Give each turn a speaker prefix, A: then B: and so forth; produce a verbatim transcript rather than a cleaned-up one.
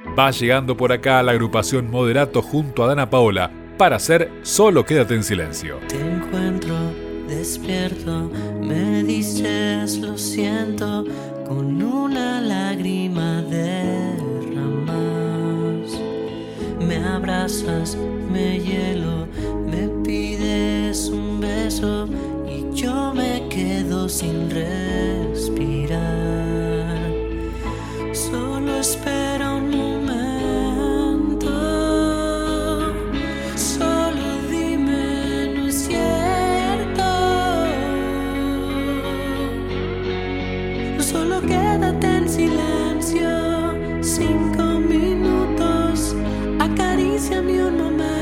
A: Va llegando por acá la agrupación Moderato junto a Dana Paola para hacer Solo Quédate en Silencio.
B: Te encuentro despierto, me dices lo siento, con una lágrima derramas. Me abrazas, me hielo, me pides un beso y yo me quedo sin respirar. Solo espera un momento, solo dime, no es cierto. Solo quédate en silencio, cinco minutos, acaríciame un momento.